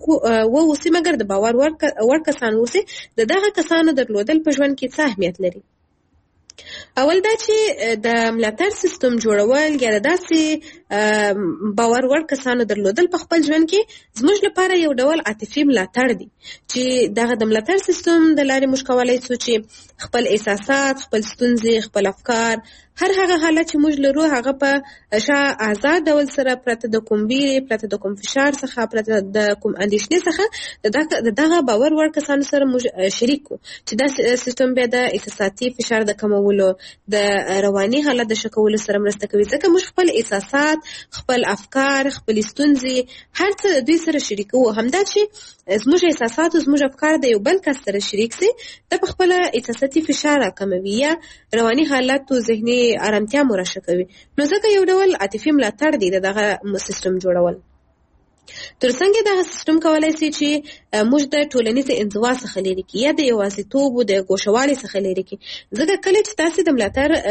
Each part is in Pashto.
اوسي مګر د باور وړ کسان اوسي. د دغه کسانو درلودل په ژوند کې څه اهمیت لري؟ اول دا چې د ملاتړ سیستم جوړول یا د داسې باور وړ کسانو درلودل په خپل ژوند کې زموږ لپاره یو ډول عاطفي ملاتړ دی چې دغه د ملاتړ سیستم د لارې موږ کولی شو چې خپل احساسات، خپل ستونزې، خپل افکار، هر هغه حالت چې موږ لرو هغه په آزاد ډول سره پرته د کوم بیرې، پرته د کوم فشار څخه، پرته د کوم اندېښنې څخه د دغه باور وړ کسانو سره موږ شریک کړو چې دا سیستم بیا د احساساتي فشار د کمولو، د رواني حالت د ښه کولو سره مرسته کوي. ځکه موږ خپل احساسات، خپل افکار، خپل ستونزې هر څه دوی سره شریکوو. همدا چې زموږ احساسات او زموږ افکار د یو بل کس سره شریک سي، د په خپله احساساتي فشار راکموي یا رواني حالت او ذهني آرامتیا مو راښه کوي. نو ځکه یو ډول عاطفي ملاتړ دی د دغه سیستم جوړول. ترڅنګ دغه سیستم کولای شي چې موږ د ټولنیز انزوا څخه لرې کړي یا د یوازیتوب او د ګوښوالي څخه لرې کړي. ځکه کله چې تاسو د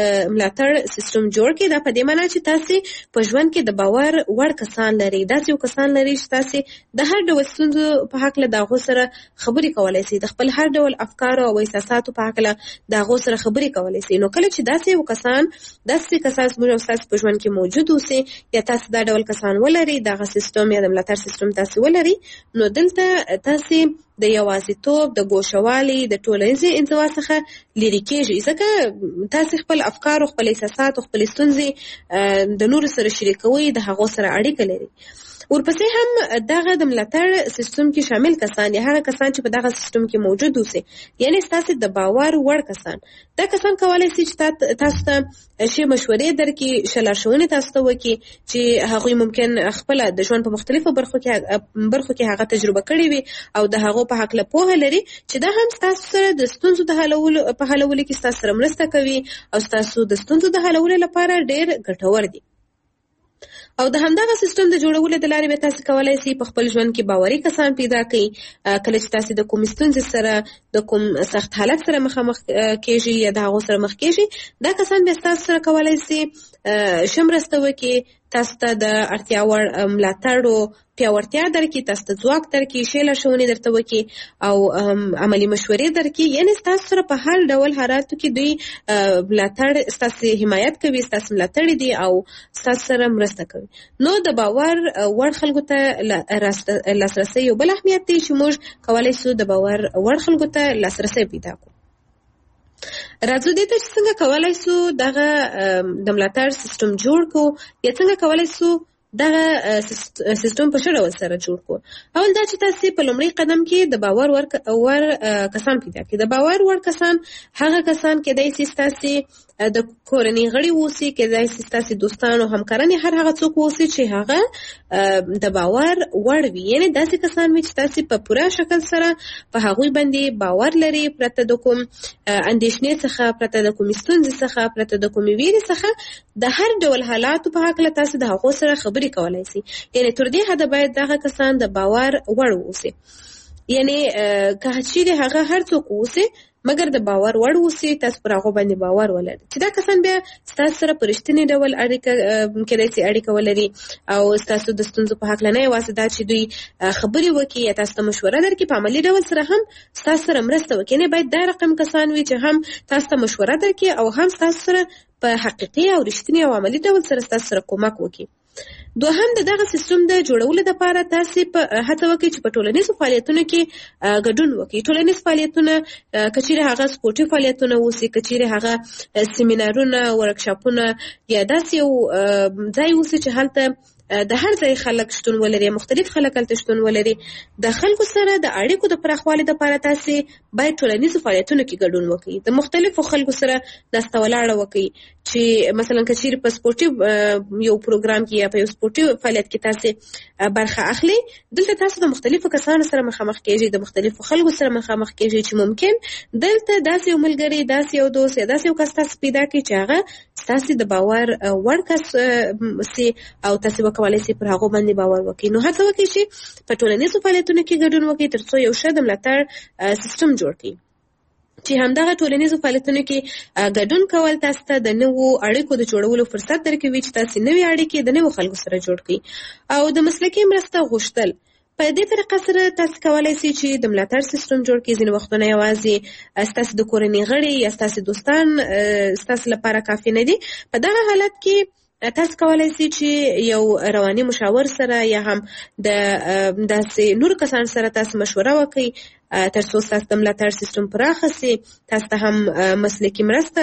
ملاتړ سیستم جوړ کړئ، دا په دې معنی چې تاسو په ژوند کې د باور وړ کسان لرئ، داسې یو کسان لرئ چې تاسو د هر ډول ستونزو په هکله د هغو سره خبرې کولی شئ، د خپل هر ډول افکارو او احساساتو په هکله د هغو سره خبرې کولی شئ. نو کله چې داسې یو کسان زموږ او ستاسو په ژوند کې موجود اوسي یا تاسو دا ډول کسان ولرئ، دغه سیستم یا د ملاتړ سیستم تاسو ولري، نو دلته تاسو د یوازیتوب، د ګوښوالي، د ټولنیزې انزوا څخه لرې کېږئ. ځکه تاسو خپل افکار او خپل احساسات او خپل ستونزې د نورو سره شریکوئ، د هغو سره اړیکه لري. ورپسې هم دغه د ملاتړ سیستم کې شامل کسان یا هغه کسان چې په دغه سیستم کې موجود اوسي، یعنی ستاسو د باور وړ کسان، دا کسان کولی شي چې تاسو ته ښې مشورې درکړي، ښه لارښوونې تاسو ته وکړي چې هغوی ممکن خپله د ژوند په مختلفو برخو کې هغه تجربه کړې وي او د هغو په هکله پوهه لري، چې دا هم ستاسو سره د ستونزو د حلولو کې ستاسو سره مرسته کوي او ستاسو د ستونزو د حلولو لپاره ډېر ګټور دي. او د همدغه سیستم د جوړولو د لارې به تاسو کولی شئ په خپل ژوند کې باوري کسان پیدا کړئ. کله چې تاسو د کوم ستونزې سره، د کوم سخت حالت سره مخامخ کېږئ یا د هغو سره مخ کېږئ، دا کسان بیا تاسو سره کولی شي ښه مرسته وکړي، تاسو ته د اړتیا وړ ملاتړ او پیاوړتیا درکړي، تاسو ته ځواک درکړي، ښې لارښوونې درته وکړي او عملي مشورې درکړي. یعنې ستاسو سره په هر ډول حالاتو کې دوی ملاتړ، ستاسو حمایت کوي، ستاسو ملاتړ دي او ستاسو سره مرسته کوي. نو د باور وړ خلکو ته لاسرسی یو بل اهمیت دی چې موږ کولی شو د باور وړ خلکو ته لاسرسی پیدا کړو. راځو دې ته چې څنګه کولی شو دغه د ملاتړ سیستم جوړ کړو یا څنګه کولی شو دغه سیستم په ښه ډول سره جوړ کړو. اول دا چې تاسو په لومړي قدم کې د باور وړ کسان پیدا کړئ. د باور وړ کسان هغه کسان کېدای شي ستاسو د کورنۍ غړي اوسي، کېدای شي ستاسو دوستان او همکاران، هر هغه څوک اوسي چې هغه د باور وړ وي، یعنې داسې کسان وي چې تاسو په پوره شکل سره په هغوی باندې باور لري، پرته د کوم اندېښنې څخه، پرته د کوم ستونزې څخه، پرته د کومې ویرې څخه د هر ډول حالاتو په هکله تاسو د هغو سره خبرې کولی شي. یعنې تر دې حده باید دغه کسان د باور وړ اوسي، یعنې که چیرې هغه هر څوک اوسي مګر د باور وړ اوسي، تاسو پر هغو باندې باور ولرئ چې دا کسان بیا ستاسو سره په رښتینې ډول کېدای شي اړیکه ولري او ستاسو د ستونزو په هکله نه یوازې دا چې دوی خبرې وکړي یا تاسو ته مشوره درکړي، په عملي ډول سره هم ستاسو سره مرسته وکړي. یعنې باید دا رقم کسان وي چې هم تاسو ته مشوره درکړي او هم ستاسو سره په حقیقي او رښتینې او عملي ډول سره ستاسو سره کومک وکړي. دوهم، د دغه سیستم د جوړولو لپاره تاسو په هڅه وکړئ چې په ټولنیزو فعالیتونو کې ګډون وکړئ. ټولنیز فعالیتونه که چیرې هغه سپورټي فعالیتونه اوسي، که چیرې هغه سیمینارونه، ورکشاپونه یا داسې یو ځای اوسي چې هلته د هر ځای خلک شتون ولري، مختلف خلک هلته شتون ولري. د خلکو سره د اړیکو د پراخوالي لپاره تاسو باید ټولنیزو فعالیتونو کې ګډون وکړئ، د مختلفو خلکو سره ناسته ولاړه وکړئ. چې مثلا که چیرې په سپورټي یو پروګرام کې یا په یو سپورټي فعالیت کې تاسو برخه اخلي، دلته تاسو د مختلفو کسانو سره مخامخ کېږئ، د مختلفو خلکو سره مخامخ کېږئ چې ممکن دلته داسې یو ملګری، داسې یو دوست یا داسې یو کس تاسو پیدا کړئ چې هغه ستاسو د باور وړ کس سي او تاسو کولی شئ پر هغو باندې باور وکړئ. نو هڅه وکړئ چې په ټولنیزو فعالیتونو کې ګډون وکړئ تر څو یو ښه د ملاتړ سیستم جوړ کړئ. چې همدغه ټولنیزو فعالیتونو کې ګډون کول تاسو ته د نوو اړیکو د جوړولو فرصت درکوي چې تاسو نوې اړیکې د نوو خلکو سره جوړ کړئ. او د مسلکي مرسته غوښتل په دې طریقه سره تاسو کولای شئ چې د ملاتړ سیستم جوړ کړئ. ځینې وختونه یوازې ستاسو د کورنۍ غړي یا ستاسو دوستان ستاسو لپاره کافي نه دي. په دغه حالت کې تاسو کولای شئ چې یو رواني مشاور سره یا هم د داسې نور کسان سره تاسو مشوره وکړئ تر څو ستاسو د ملاتړ سیستم پراخه سي. تاسو ته هم مسلکي مرسته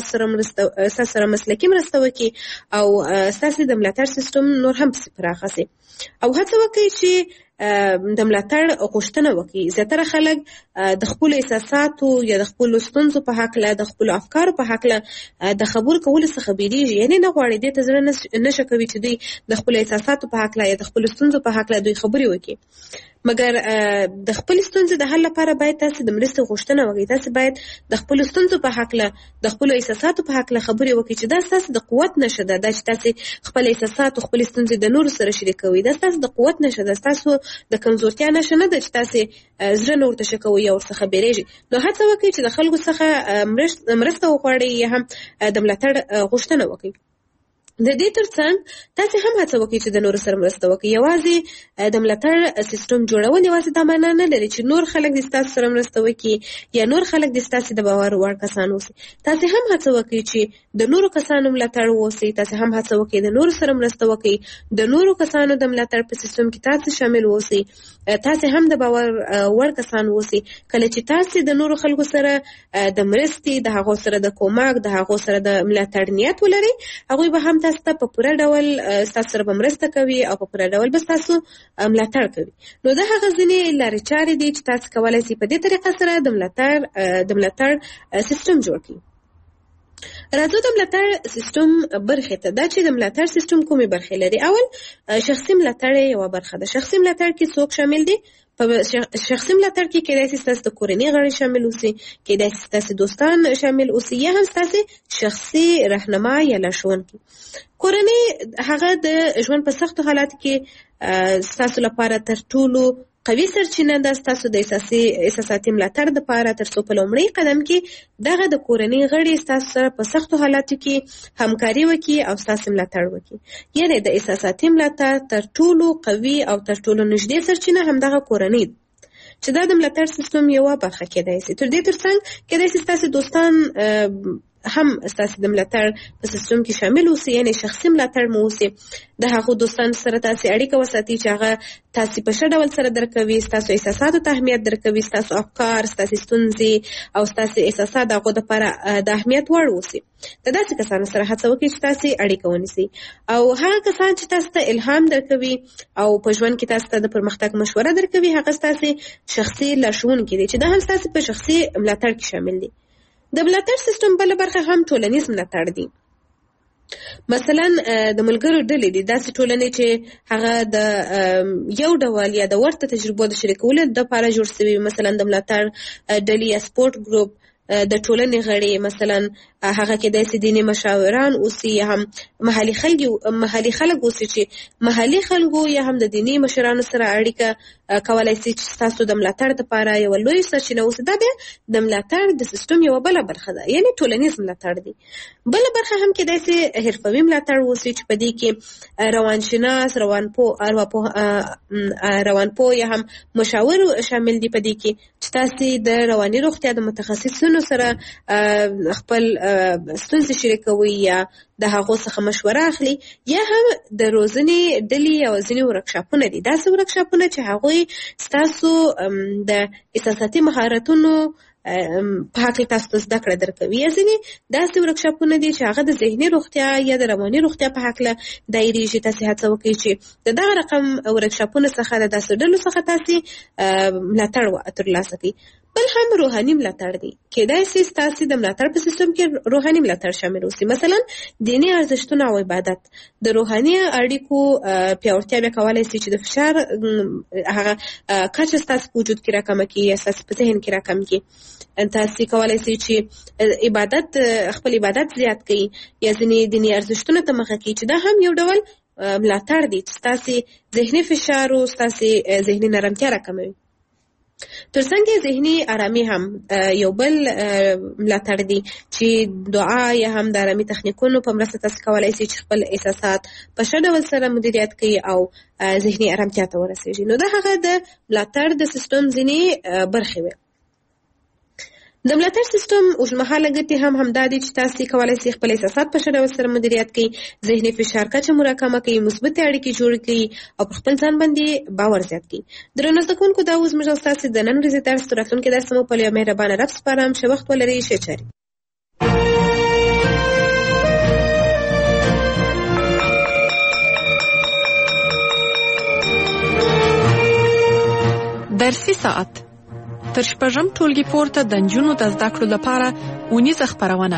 ستاسو سره مسلکي مرسته وکړي او ستاسو د ملاتړ سیستم نور هم پراخه سي. او هڅه وکړئ چې د ملاتړ غوښتنه وکړي. زیاتره خلک د خپل احساساتو یا د خپل ستونزو په هکله د خپل افکارو په هکله د خبرو کولو څخه بیریږي، یعنی نه غواړي دې ته زړه نشه کوي چې دوی د خپل احساساتو په هکله یا د خپل ستونزو په هکله دوی خبرې وکړي. مګر د خپل ستونزې د حل لپاره باید تاسو د مرستې غوښتنه وکړئ. تاسو باید د خپل ستونزو په هکله د خپل احساساتو په هکله خبرې وکړئ چې دا ستاسو د قوت نښه ده. دا چې تاسو خپل احساسات او خپل ستونزې د نورو سره شریکوئ، دا ستاسو د قوت نښه ده، ستاسو د کمزورتیا نښه نه ده چې تاسو زړه نه ورته شکوئ یا ورڅخه بیریږئ. نو هڅه وکړئ چې د خلکو څخه مرسته وغواړئ یا هم د ملاتړ غوښتنه وکړئ. د دې ترڅنګ تاسو هم هڅه وکړئ چې د نورو سره مرسته وکړئ. یوازې د ملاتړ سیستم جوړول یوازې دا معنا نه لري چې نور خلک د ستاسو سره مرسته وکړي یا نور خلک د ستاسو د باور وړ کسان اوسي. تاسو هم هڅه وکړئ چې د نورو کسانو ملاتړ ووسئ. تاسو هم هڅه وکړئ د نورو سره مرسته وکړئ. د نورو کسانو د ملاتړ په سیستم کې تاسو شامل اوسئ. تاسو هم د باور وړ کسان اوسئ. کله چې تاسو د نورو خلکو سره د مرستې، د هغو سره د کومک، د هغو سره د ملاتړ نیت ولرئ، هغوی به هم تاسو ته په پوره ډول ستاسو سره به مرسته کوي او په پوره ډول به ستاسو ملاتړ کوي. نو دا هغه ځینې لارې چارې دي چې تاسو کولی شئ په دې طریقه سره د ملاتړ سیستم جوړ کړئ. راځو د ملاتړ سیستم برخې ته. دا چې د ملاتړ سیستم کومې برخې لري. اول شخصي ملاتړ یوه برخه ده. شخصي ملاتړ کې څوک شامل دي؟ په شخصي ملاتړ کې کېدای شي ستاسو د کورنۍ غړي شامل اوسي، کېدای شي ستاسو دوستان شامل اوسي، یا هم ستاسو شخصي رهنما یا لارښوونکي. کورنۍ هغه د ژوند په سختو حالاتو کې ستاسو لپاره تر ټولو قوي سرچینه ده. ستاسو د احساساتي ملاتړ دپاره تر څو په لومړي قدم کې دغه د کورنۍ غړي ستاسو سره په سختو حالاتو کې همکاري وکړي او ستاسو ملاتړ وکړي. یعنې د احساساتي ملاتړ تر ټولو قوي او تر ټولو نږدې سرچینه همدغه کورنۍ ده چې دا د ملاتړ سیستم یوه برخه کېدای شي. تر دې ترڅنګ کېدای شي ستاسو دوستان هم ستاسو د ملاتړ په سیستم کې شامل اوسي، یعنې شخصي ملاتړ مو اوسي. د هغو دوستانو سره تاسو اړیکه وساتئ چې هغه تاسو په ښه ډول سره درکوي، ستاسو احساساتو ته اهمیت درکوي، ستاسو افکار، ستاسو ستونزې او ستاسو احساسات د هغو دپاره د اهمیت وړ اوسي. د داسې کسانو سره هڅه وکړئ چې تاسو اړیکه ونیسئ. او هغه کسان چې تاسو ته الهام درکوي او په ژوند کې تاسو ته د پرمختګ مشوره درکوي، هغه ستاسو شخصي لارښوونکي دي چې دا هم ستاسو په شخصي ملاتړ کې شامل دي. د ملاتړ سیستم بله برخه هم ټولنیز ملاتړ دی. مثلا د ملګرو ډلې دي، داسې ټولنې چې هغه د یو ډول یا د ورته تجربو د شریکولو دپاره جوړ شوي. مثلا د ملاتړ ډلې یا سپورټ ګروپ د ټولنې غړي، مثلا هغه کېدای شي دیني مشاوران اوسي یا هم محلي خلک اوسي چې محلي خلکو یا هم د دیني مشرانو سره اړیکه کولی شي چې ستاسو د ملاتړ دپاره یوه لویه سرچینه اوسي. دا بیا د ملاتړ د سیستم یوه بله برخه ده، یعنې ټولنیز ملاتړ دی. بله برخه هم کېدای شي حرفوي ملاتړ اوسي چې په دې کې روانشناس، روانپوه یا هم مشاور شامل دي. په دې کې چې تاسو د رواني روغتیا د متخصصینو سره خپل ستونزې شریکوي یا د هغو څخه مشوره اخلي، یا هم د روزنې ډلې او ځینې ورکشاپونه دي. داسې ورکشاپونه چې هغوی ستاسو د احساساتي مهارتونو په هکله تاسو ته زده کړه درکوي، یا ځینې داسې ورکشاپونه دي چې هغه د ذهني روغتیا یا د رواني روغتیا په هکله دایریږي. تاسو هڅه وکړئ چې د دغه رقم ورکشاپونو څخه د داسې ډلو څخه تاسو ملاتړ ترلاسه کړئ. بل هم روحاني ملاتړ دی. کېدای شي ستاسو د ملاتړ په سیستم کې روحاني ملاتړ شامل اوسي. مثلا دیني ارزښتونه او عبادت. د روحاني اړیکو پیاوړتیا بیا کولی شي چې د فشار هغه کچه ستاسو په وجود کې راکمه کړي یا ستاسو په ذهن کې راکمه کړي. تاسو کولی شئ چې خپل عبادت زیات کړئ یا ځینې دیني ارزښتونه ته مخه کړئ چې دا هم یو ډول ملاتړ دی چې ستاسو ذهني فشار او ستاسو ذهني نرمتیا راکموي. ترڅنګ ذهني آرامي هم یو بل ملاتړ دی چې دعا یا هم د آرامي تخنیکونو په مرسته تاسو کولای شئ چې خپل احساسات په ښه ډول سره مدیریت کړئ او ذهني آرامتیا ته ورسیږئ. نو دا هغه د ملاتړ د سیستم ځینې برخې وي. د ملاتړ سیستم اوږدمهاله ګټې هم همدا دي چې تاسو کولای شئ خپل احساسات په ښه ډول سره مدیریت کړئ، ذهني فشار کچه مراکمه کړئ، مثبتې اړیکې جوړې کړئ او په خپل ځان باندې باور زیات کړئ. درنو زده کوونکو، دا اوس زموږ او ستاسو د نن ورځې درس تر راتلونکي درس مو په یو مهربانه رب سپارم. ښه وخت ولرئ. ښه چارې. درسي ساعت تر شپږم ټولګي پورته د نجونو د زده کړو لپاره اونیزه خپرونه.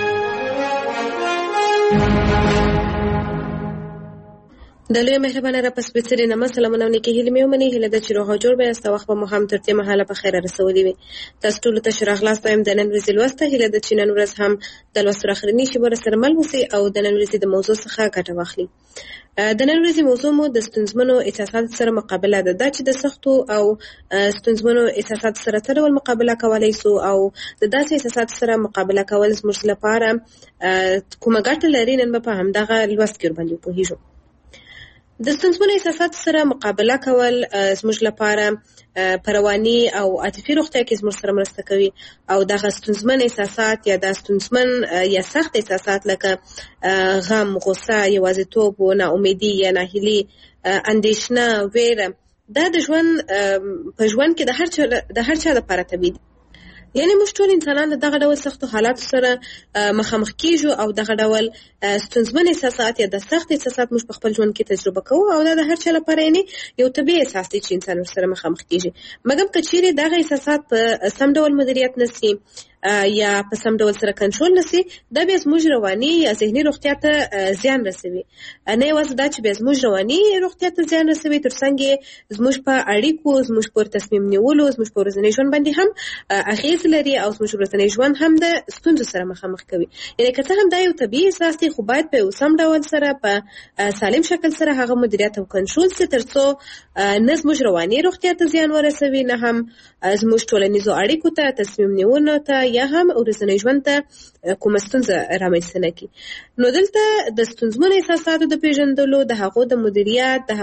د لوی مهربانه رب سپېڅلي نامه سلامونه او نیکې هیلې مې ومنئ. هیله ده چې روغ او جوړ به یاست او وخت به مو هم تر دې مهاله په خیره رسولي وي. تاسو ټولو ته ښه راغلاست وایم د نن ورځې لوسته. هیله ده چې نن ورځ هم د لوستو اخرنۍ شېبو راسره مل اوسئ او د نن ورځې د موضوع څخه ګټه واخلئ. د نن ورځې موضوع مو د ستونزمنو احساساتو سره مقابله ده. دا چې د سختو او ستونزمنو احساساتو سره څه ډول مقابله کولی شو او د داسې احساساتو سره مقابله کول زموږ لپاره کومه ګټه لري، نن به په همدغه لوست کې ورباندې وپوهېږو. د ستونزمنو احساساتو سره مقابله کول زموږ لپاره په رواني او عاطفي روغتیا کې زموږ سره مرسته کوي او دغه ستونزمن احساسات یا د ستونزمن یا سخت احساسات لکه غم، غوسه، یوازیتوب، ناامیدي یا ناهیلي، اندېښنه، ویره، دا د ژوند په ژوند کې د هر چا لپاره طبیعي دي. یعنی موږ ټول انسانان دغه ډول سختو حالاتو سره مخامخ کیږو او دغه ډول ستونزمن احساسات یا د سخت احساسات موږ په خپل ژوند کې تجربه کوو او دا د هر چا لپاره یو طبیعي احساس دی چې انسان ورسره مخامخ کیږي. مګر که چیرې دغه احساسات په سم ډول مدیریت نشي یا په سم ډول سره کنټرول نشي، دا بیا زموږ رواني یا ذهني روغتیا ته زیان رسوي. نه یوازې دا چې بیا زموږ رواني روغتیا ته زیان رسوي، ترڅنګ زموږ په اړیکو، زموږ په تصمیم نیولو، زموږ په ورځني ژوند باندې هم اغېز لري او زموږ ورځنی ژوند هم د ستونزو سره مخامخ کوي. یعنې که څه هم دا یو طبیعي احساس دی، خو باید په یو سم ډول سره په سالم شکل سره هغه مدیریت او کنټرول شي، ترڅو نه زموږ رواني روغتیا ته زیان ورسوي، نه هم زموږ ټولنیزو اړیکو ته، تصمیم نیونو ته یا هم ورځنی ژوند ته کومه ستونزه رامنځته نه کړي. نو دلته د ستونزمنو احساساتو د پیژندلو، د هغو د مدیریت، د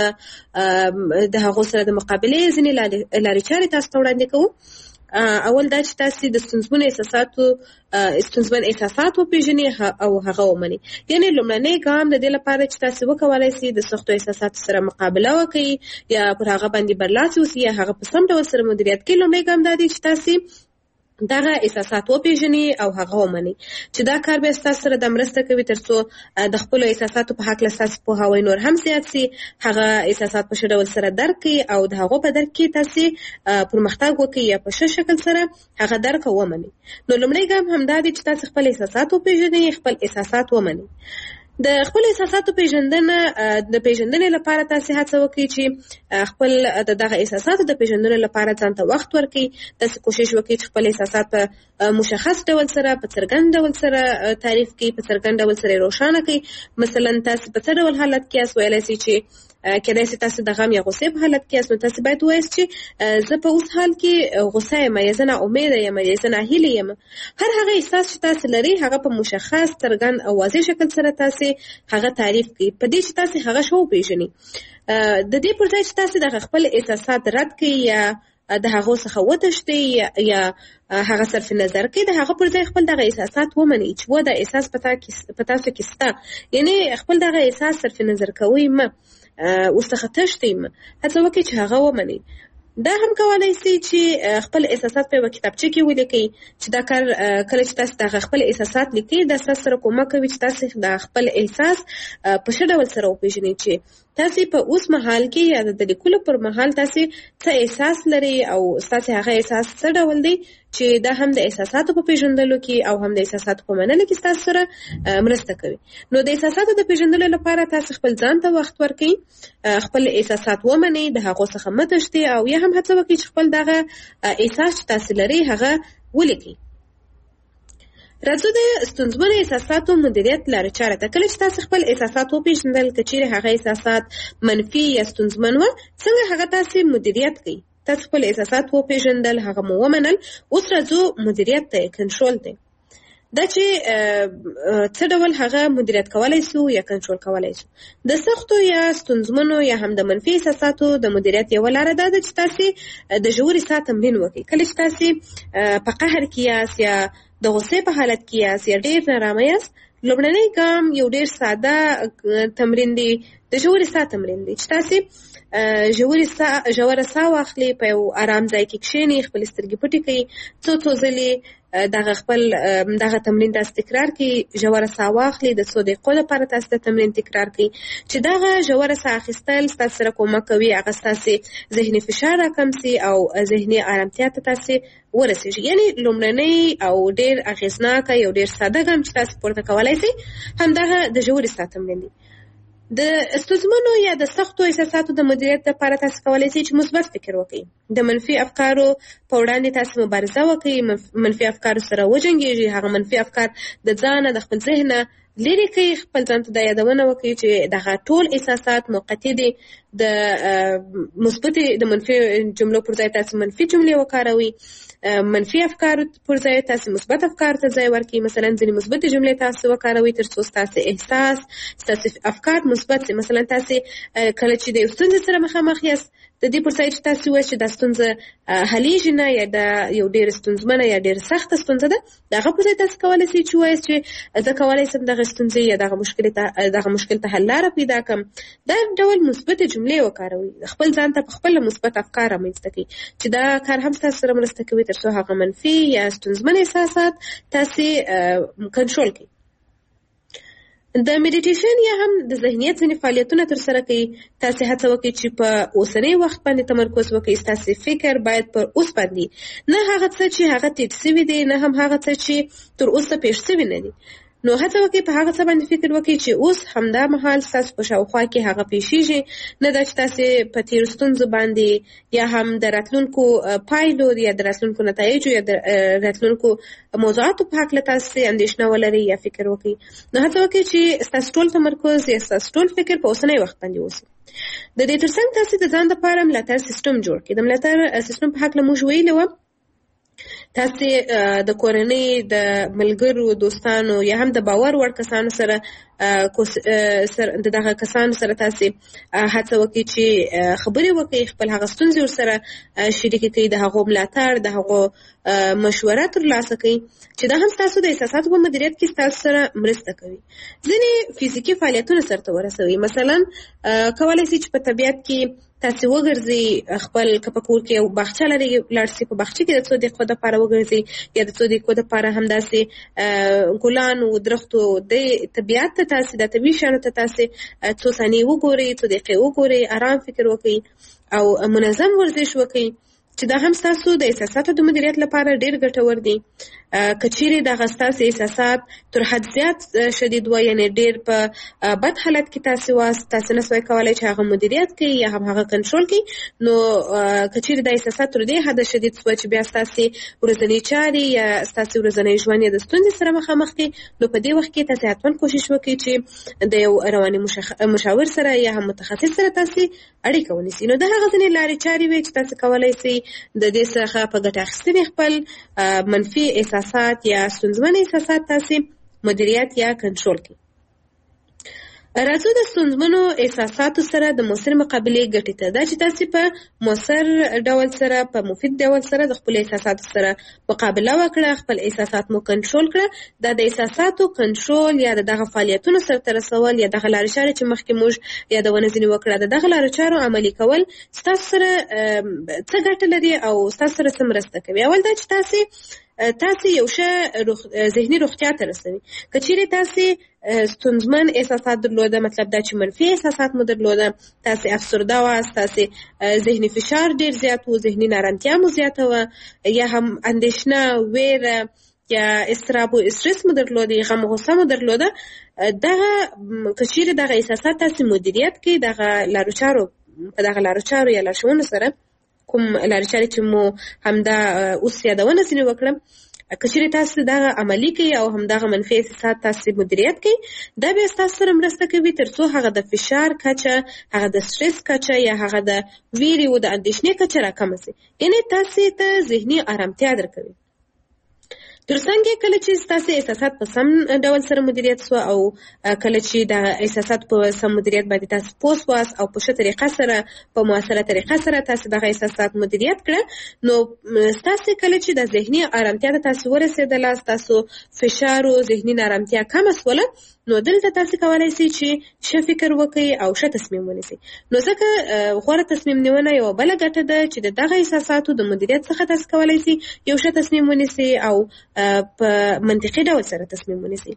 هغو سره د مقابلې ځینې لارې چارې تاسو ته وړاندې کوو. اول دا چې تاسو د ستونزمن احساسات وپېژنئ او هغه ومنئ. یعنې لومړنی ګام د دې لپاره چې تاسو وکولای شئ د سختو احساساتو سره مقابله وکړئ یا پر هغه باندې برلاسي اوسئ یا هغه په سم ډول سره مدیریت کړئ، لومړی ګام دا دی چې تاسو دغه احساسات وپېژنئ او هغه ومنئ. چې دا کار به ستاسو سره د مرسته کوي ترڅو د خپلو احساساتو په هکله ستاسو پوهاوی نور هم زیات شي، هغه احساسات په ښه ډول سره درک کړئ او د هغو په درک کې تاسو پرمختګ وکړئ یا په ښه شکل سره هغه درک او ومنئ. نو لومړی ګام همدا دی چې تاسو خپل احساسات وپېژنئ، خپل احساسات ومنئ. د خپل احساساتو پیژندنې لپاره تاسو هڅه وکړئ چې خپل دغه احساساتو د پیژندنې لپاره ځان ته وخت ورکړئ. تاسو کوشش وکړئ چې خپل احساسات په مشخص ډول سره، په څرګند ډول سره تعریف کړئ، په څرګند ډول سره روښانه کړئ. مثلا تاسو په څه ډول حالت کې یاست، ویلی شئ چې کېدای شي تاسو د غم یا غوسې په حالت کې یاست، نو تاسو باید ووایاست چې زه په اوس حال کې غوسه یم یا زه ناامیده یم یا زه ناهیلې یم. هر هغه احساس چې تاسو لرئ هغه په مشخص، څرګند او واضح شکل سره تاسو هغه تعریف کړئ، په دې چې تاسو هغه ښه وپېژنئ. د دې پر ځای چې تاسو دغه خپل احساسات رد کړئ یا د هغو څخه وتښتئ یا هغه صرف نظر کړئ، د هغه پر ځای خپل دغه احساسات ومنئ چې دا احساس په تاسو کې شته. یعنې خپل دغه احساس صرف نظر کوئ مه، ورڅخه تښتئ مه، هڅه وکړئ چې هغه ومنئ. دا هم کولای شي چې خپل احساسات په یوه کتابچه کې ولیکئ. چې دا کار کله چې تاسو دغه خپل احساسات لیکئ، دا ستاسو سره کومک کوي چې تاسو د خپل احساس په ښه ډول سره وپېژنئ چې تاسو په اوس مهال کې یا د لیکلو پر مهال تاسو څه احساس لرئ او ستاسو هغه احساس څه ډول دی، چې دا هم د احساساتو په پیژندلو کې او هم د احساساتو په منلو کې ستاسو سره مرسته کوي. نو د احساساتو د پیژندلو لپاره تاسو خپل ځان ته وخت ورکړئ، خپل احساسات ومنئ، د هغو څخه مه تښتئ او یا هم هڅه وکړئ چې خپل دغه احساس چې تاسو لرئ هغه ولیکئ. راځو د ستونزمنو احساساتو مدیریت لارې چارې ته. کله چې تاسو خپل احساسات وپېژندل، که چیرې هغه احساسات منفي یا ستونزمن وه، څنګه هغه تاسو مدیریت کړئ، تاسو خپل احساسات وپېژندل، هغه مو ومنل. اوس راځو مدیریت ته، کنټرول ته. دا چې څه ډول هغه مدیریت کولای شو یا کنټرول کولای شو. د سختو یا ستونزمنو یا هم د منفي احساساتو د مدیریت یوه لاره دا ده چې تاسې د ژورې ساه تمرین وکړئ. کله چې تاسې په قهر کې یاست یا د غصې په حالت کې یاست یا ډېر نارامه یاست، لومړنی ګام یو ډېر ساده تمرین دی، د ژورې ساه تمرین دی چې تاسې ژوره ساه واخلئ، په یو ارام ځای کې کښېنئ، خپلې سترګې پټې کړئ، څو ځلې دغه تمرین تاسو تکرار کړئ. ژوره ساه واخلئ، د څو دقیقو لپاره تاسو د تمرین تکرار کړئ چې دغه ژوره ساه اخیستل ستاسو سره کومک کوي هغه ستاسې ذهني فشار راکم سي او ذهني ارامتیا ته تاسې ورسېږي. یعنې لومړنی او ډېر اغېزناکه یو ډېر ساده ګام چې تاسو پورته کولی شئ همدغه د ژورې ساه تمرین دی. د ستونزمنو یا د سختو احساساتو د مدیریت لپاره تاسو کولی شئ چې مثبت فکر وکړئ. د منفي افکارو په وړاندې تاسو مبارزه وکړئ، منفي افکارو سره وجنګېږئ، هغه منفي افکار د ځانه د خپل ذهنه لرې کړئ. خپل ځان ته دا یادونه وکړئ چې دغه ټول احساسات موقتي دي. د منفي جملو پر ځای تاسو منفي جملې وکاروئ. منفي افکارو پر ځای تاسو مثبت افکار ته ځای ورکړئ. مثلا ځینې مثبت جملې تاسو وکاروئ تر څو ستاسو احساس، ستاسو افکار مثبت شي. مثلا تاسو کله چې د یو ستونزې سره مخامخ یاست، د دې پر ځای چې تاسو وایئ چې دا ستونزه حلیږي نه یا دا یو ډېره ستونزمنه یا ډېره سخته ستونزه ده، د هغه پر ځای تاسو کولی شئ چې ووایئ چې زه کولی شم دغه ستونزې یا دغه مشکل ته حل لاره پیدا کړم. دا ډول مثبت جملې وکاروئ. خپل ځان ته په خپله مثبت افکار رامنځته کړئ چې دا کار هم ستاسو سره مرسته کوي تر څو هغه منفي یا ستونزمن احساسات تاسې کنټرول کړئ. د میډیټیشن یا هم د ذهنیت ځینې فعالیتونه ترسره کوي. تاسې هڅه وکړئ چې په اوسنی وخت باندې تمرکز وکړئ. ستاسې فکر باید پر اوس باندې، نه هغه څه چې هغه تېر سوي دي، نه هم هغه څه چې تر اوسه پېښ سوي نه دي. نو هڅه وکړئ په هغه څه باندې فکر وکړئ چې اوس همدا مهال ستاسو په شاوخوا کې هغه پېښېږي، نه دا چې تاسې په تېرو ستونزو باندې یا هم د راتلونکو پایلو یا د راتلونکو نتایجو یا د راتلونکو موضوعاتو په هکله تاسې اندېښنه ولرئ یا فکر وکړئ. نو هڅه وکړئ چې ستاسو ټول تمرکز یا ستاسو ټول فکر په اوسنی وخت باندې اوسي. د دې ترڅنګ تاسې د ځان لپاره ملاتړ سیستم جوړ کړئ. د ملاتړ سیستم په هکله موږ ویلي وه، تاسې د کورنۍ، د ملګرو، دوستانو یا هم د باور وړ کسانو سره دغه کسانو سره تاسې هڅه وکړئ چې خبرې وکړئ، خپل هغه ستونزې ورسره شریکې کړئ، د هغو ملاتړ، د هغو مشوره ترلاسه کړئ چې دا هم ستاسو د احساساتو په مدیریت کې ستاسو سره مرسته کوي. ځینې فزیکي فعالیتونه سرته ورسوئ. مثلا کولی شئ چې په طبیعت کې تاسې وګرځئ، خپل که په کور کې یو باغچه لرئ لاړ شئ، په باغچه کې د څو دقیقو دپاره وګرځئ یا د څو دقیقو دپاره همداسې ګلانو، درختو، د طبیعت ته تاسې د طبیعي شیانو ته تاسې څو ثانیې وګورئ، څو دقیقې وګورئ، ارام فکر وکړئ او منظم ورزش وکړئ چې دا هم ستاسو د احساساتو د مدیریت لپاره ډېر ګټور دي. که چیرې دغه ستاسې احساسات تر حد زیات شدید وه، یعنې ډېر په بد حالت کې تاسې واست، تاسې نه سوای کولی چې هغه مدیریت کړئ یا هم هغه کنټرول کړئ، نو که چیرې دا احساسات تر دې حده شدید سوه چې بیا ستاسې ورځنۍ چارې یا ستاسې ورځنی ژوند یا د ستونزې سره مخامخ کړئ، نو په دې وخت کې تاسې حتما کوشش وکړئ چې د یو رواني مشاور سره یا هم متخصص سره تاسې اړیکه ونیسئ. نو د هغه ځینې لارې چارې وې چې تاسې کولی شئ د دې څخه په ګټه اخیستنې خپل منفي احساسات یا ستونزمن احساسات تاسې مدیریت یا کنټرول کړئ. راځو د ستونزمنو احساساتو سره د مؤثر مقابلې ګټې ته. دا چې تاسې په مؤثر ډول سره، په مفید ډول سره د خپلو احساساتو سره مقابله وکړه، خپل احساسات مو کنټرول کړه. دا د احساساتو کنټرول یا د دغه فعالیتونو سرته رسول یا دغه لارې چارې چې مخکې موږ یادونه ځینې وکړه، د دغه لارې چارو عملي کول ستاسو سره څه ګټه لري او ستاسو سره څه مرسته کوي. اول دا چې تاسې یو ښه ذهني روغتیا ته رسوي. که چیرې تاسې ستونزمن احساسات درلوده، مطلب دا چې منفي احساسات مو درلوده، تاسې افسرده واست، تاسې ذهني فشار ډېر زیات و، ذهني نارامتیا مو زیاته وه، یا هم اندېښنه، ویره یا اضطراب و استرس مو درلوده، غم و غصه مو درلوده، دغه که چیرې دغه احساسات تاسې مدیریت کړئ، په دغه لارو چارو یا لارښوونو سره، کوم لارې چارې چې مو همدا اوس یادونه ځینې وکړم، کچېرې تاسو دغه عملي کوي او همدغه منفي احساسات تاسو مدیریت کوي، دا بیا تاسو سره مرسته کوي ترڅو هغه د فشار کچه، هغه د سټرس کچه یا هغه د ویرې او د اندېښنې کچه راکمه شي. یعنې تاسو ته ذهني آرامتیا درکوي. ترڅنګ کله چې تاسو احساسات په سم ډول سره مدیریت سو او کله چې د احساسات په سم مدیریت باندې تاسو پوس واس او په ښه طریقه سره په مؤثره طریقه سره تاسو د احساسات مدیریت کړه، نو تاسو کله چې د ذهني آرامتیا ته تاسو ورسېدل، تاسو فشار او ذهني آرامتیا کم شوله، نو دلته تاسو کولای شئ چې ښه فکر وکړئ او ښه تصمیم ونیسئ. نو ځکه غوره تصمیم نیونه یو بله ګټه ده چې دغه احساساتو د مدیریت څخه تاسو کولای شئ یو ښه تصمیم ونیسئ او په منطقي ډول سره تصمیم ونیسئ.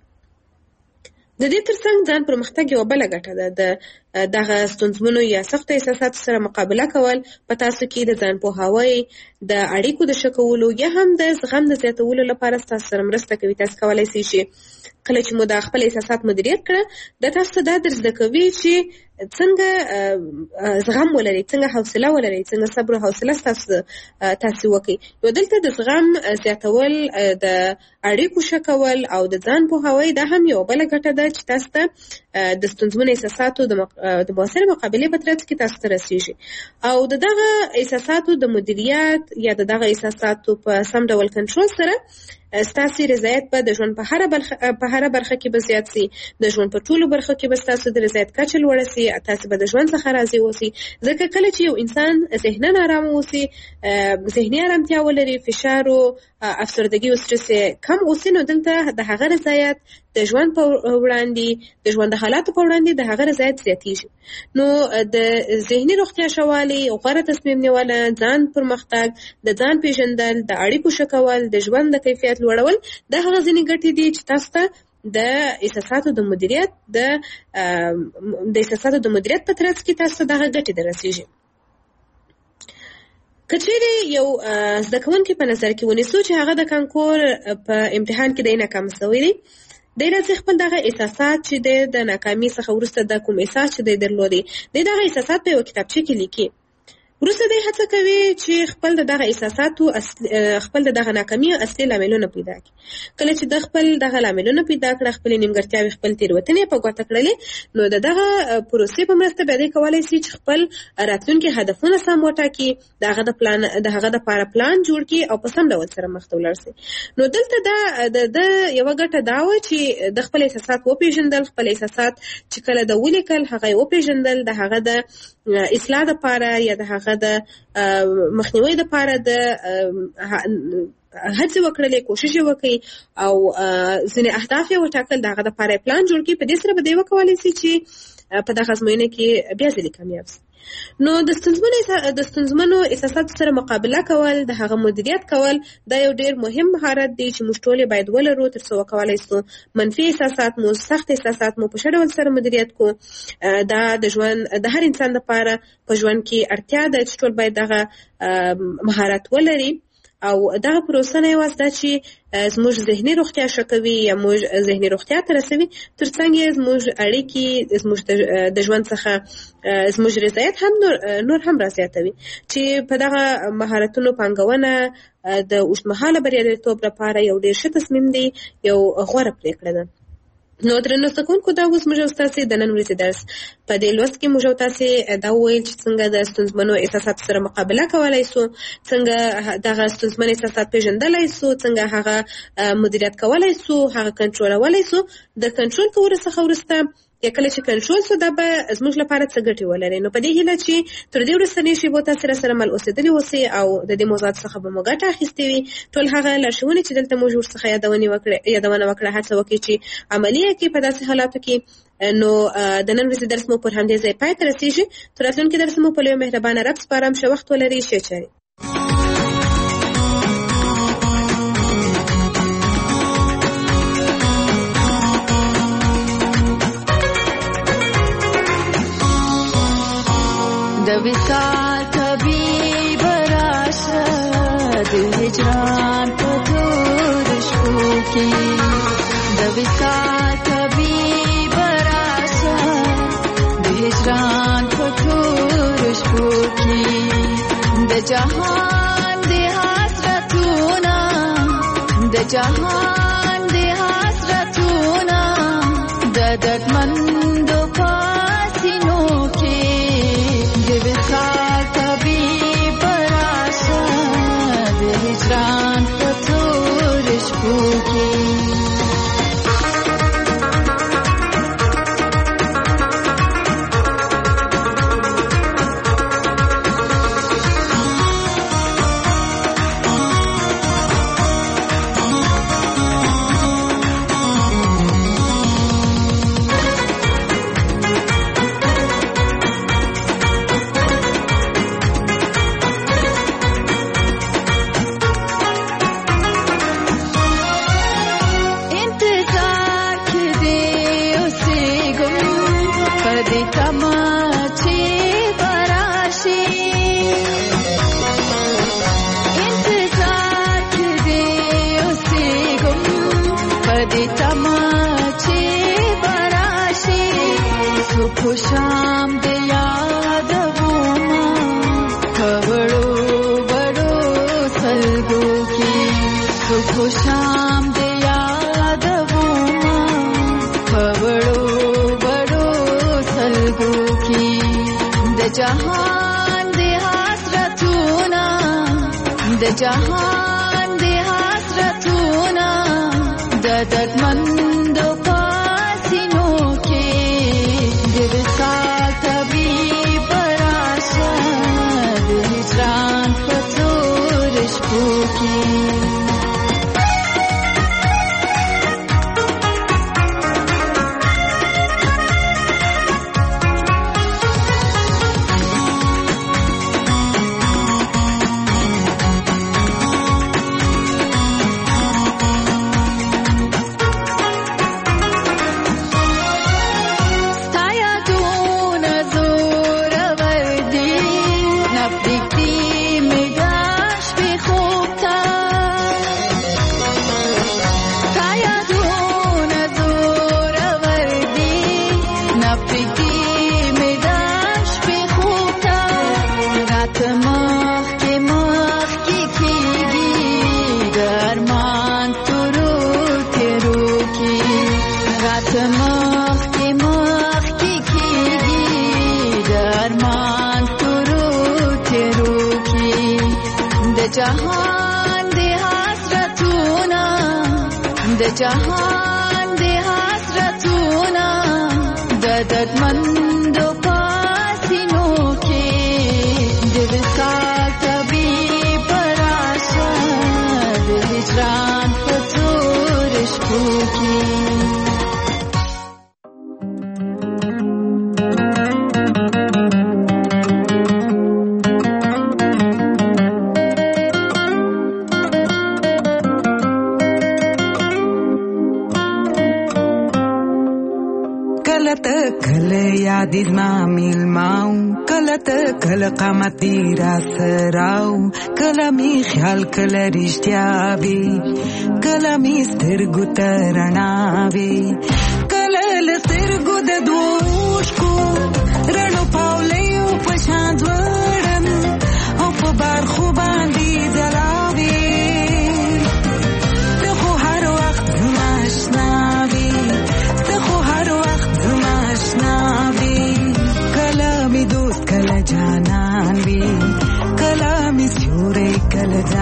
د دې ترڅنګ ځان پرمختګ یو بله ګټه ده، د دغه ستونزمنو یا سختو احساساتو سره مقابله کول په تاسو کې د ځان پوهاوي، د اړیکو د ښه کولو یا هم د زغم د زیاتولو لپاره تاسو سره مرسته کوي. تاسو کولای شئ چې کله چې مو د خپل احساسات مدیریت کړه، د تاسو دا درس زده کوي چې څنګه زغم ولرئ، څنګه حوصله ولرئ، څنګه صبر او حوصله تاسو وکړئ. نو دلته د زغم زیاتول، د اړیکو ښه کول او د ځان پوهاوی دا هم یو بله ګټه ده چې تاسو ته د ستونزمنو احساساتو د مؤثرې مقابلې په ترڅ کې تاسو ته رسیږي. او د دغه احساساتو د مدیریت یا د دغه احساساتو په سم ډول کنټرول سره ستاسو رضایت به د ژوند په هره برخه کې به زیات شي، د ژوند په ټولو برخو کې به ستاسو د رضایت کچه لوړه شي، تاسو به د ژوند څخه راضي اوسئ. ځکه کله چې یو انسان ذهناً آرام اوسي، ذهني آرامتیا ولري، فشار او افسردګي او سټرس کم اوسي، نو دلته د هغه رضایت د ژوند په وړاندې، د ژوند د حالاتو په وړاندې د هغه رضایت زیاتیږي. نو د ذهني روغتیا ښه والی، غوره تصمیم نیول، ځان پرمختګ، د ځان پیژندل، د اړیکو ښه کول، د ژوند د کیفیت لوړول، دا هغه ځینې ګټې دي چې تاسو ته د احساساتو د مدیریت په ترڅ کې تاسو دغه ګټې دررسیږي. که چیرې یو زده کوونکی په نظر کې ونیسو چې هغه د کانکور په امتحان کې دی ناکام شوی دی، دی راځي خپل دغه احساسات چې د ناکامۍ څخه وروسته د کوم احساس چې دی درلودي، دی دغه احساسات په یو کتابچه کې لیکي. وروسته دی هڅه کوي چې خپل دغه احساساتو خپل دغه ناکامۍ اصلي لاملونه پیدا کړي. کله چې د خپل دغه لاملونه پیدا کړه، خپل نیمګړتیاوې، خپل تېروتنې په ګوته کړلې، نو دغه پروسې په مرسته به دی کولی شي چې خپل راتلونکي هدفونه سم وټاکي، د هغه دپاره پلان جوړ کړي او په سم ډول سره مخته ولاړ شي. نو دلته د یوه ګټه دا وه چې د خپل احساسات وپېژندل، خپل احساسات چې کله د ولیکل هغه یې وپېژندل، د هغه د اصلاح دپاره یا د هغه د مخنیوي دپاره د هڅې وکړلې، کوشش یې وکړي او ځینې اهداف یې وټاکل، د هغه دپاره یې پلان جوړ کړي. په دې سره به دی وکولی شي چې په دغه ازموینه کې بیا ځلې کامیاب شي. نو د ستونزمنو احساساتو سره مقابله کول، د هغه مدیریت کول، دا یو ډیر مهم مهارت دی چې موږ ټول باید ولرو ترڅو وکولای شو منفي احساسات مو، سخت احساسات مو په ښه ډول سره مدیریت کو. دا د ژوند د هر انسان لپاره په ژوند کې اړتیا ده چې ټول باید دغه مهارت ولري. او دغه پروسه نه یوازې دا چې زموږ ذهني روغتیا ښه کوي یا موږ ذهني روغتیا ته رسوي، ترڅنګ یې زموږ اړیکې، زموږ د ژوند څخه زموږ رضایت هم نور هم رازیاتوي، چې په دغه مهارتونو پانګونه د اوږدمهاله بریالیتوب لپاره یو ډېر ښه تصمیم دی، یو غوره پرېکړه ده. نو درنو زده کوونکو، دا اوس موږ او تاسې د نن ورځې درس په دې لوست کې موږ او تاسې دا وویل چې څنګه د ستونزمنو احساساتو سره مقابله کولی شو، څنګه دغه ستونزمن احساسات پېژندلی شو، څنګه هغه مدیریت کولی شو، هغه کنټرولولی شو. د کنټرول کولو څخه وروسته یا کله چې کنټرول شو، دا به زموږ لپاره څه ګټې ولري. نو په دې هیله چې تر دې وروستنۍ شېبو تاسې راسره مل اوسېدلي اوسئ او د دې موضوعاتو څخه به مو ګټه اخیستې وي. ټول هغه لارښوونې چې دلته موږ ورڅخه یادونه وکړه، هڅه وکړئ چې عملي یې کړئ په داسې حالاتو کې. نو د نن ورځې درس مو پر همدې ځای پای ته رسېږي. تر راتلونکي درس مو په لوی مهربانه رب سپارم. ښه وخت ولرئ. ښې چارې. د وصال طبیب راشه، د هجران په تور شپو کې، د وصال طبیب راشه، د هجران په تور شپو کې، د جهان د حسرتونه، د جهان د حسرتونه د دردمندو پاسینو کې د وصال طبیب راشه د هجران په تور شپو کې شام د یادوما خبرو بڑو سلګو کې صبح شام د یادوما خبرو بڑو سلګو کې د جهان د حسرتونه د جهان د حسرتونه د دردمندو پاسینو کې د وصال طبیب راشه د هجران په تور شپو کې جهان د حسرتونه د جهان د حسرتونه د دردمندو پاسینو کې د وصال طبیب راشه د هجران په تور شپو کې یاد زما میلماو کله ته کله قامتي را سراو کله می خیال کله رښتیا وي کله می سترګو ته رڼا وي کله له سترګو د دوشکو رڼو پاولیو په شان ځوړم او په برخو باندې ځلاوي ته خو هر وخت زما اشنا وي ته خو هر وخت زما اشنا وي کله می دوست کله جانان وي کله می سیوری کله